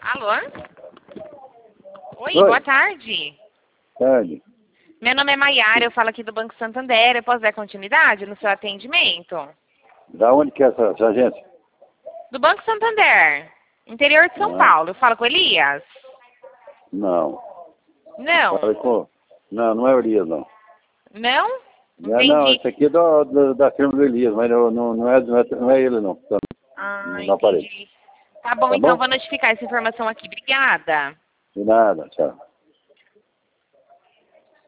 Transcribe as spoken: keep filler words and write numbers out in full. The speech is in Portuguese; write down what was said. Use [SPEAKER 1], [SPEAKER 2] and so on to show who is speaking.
[SPEAKER 1] Alô? Oi,
[SPEAKER 2] Oi.
[SPEAKER 1] boa tarde.
[SPEAKER 2] Tarde.
[SPEAKER 1] Meu nome é Maiara, eu falo aqui do Banco Santander. Eu posso dar continuidade no seu atendimento?
[SPEAKER 2] Da onde que é essa, essa agência?
[SPEAKER 1] Do Banco Santander, interior de São
[SPEAKER 2] Ah.
[SPEAKER 1] Paulo. Eu falo com o Elias?
[SPEAKER 2] Não.
[SPEAKER 1] Não.
[SPEAKER 2] Falei com... Não, não é o Elias, não.
[SPEAKER 1] Não?
[SPEAKER 2] Não, não,
[SPEAKER 1] Entendi.
[SPEAKER 2] esse aqui é do, do, da firma do Elias, mas não, não, não, é, não, é, não é ele, não. Tá
[SPEAKER 1] Ah,
[SPEAKER 2] no aparelho.
[SPEAKER 1] entendi. Tá bom,
[SPEAKER 2] Tá
[SPEAKER 1] então
[SPEAKER 2] bom?
[SPEAKER 1] vou notificar essa informação aqui. Obrigada.
[SPEAKER 2] De nada, tchau.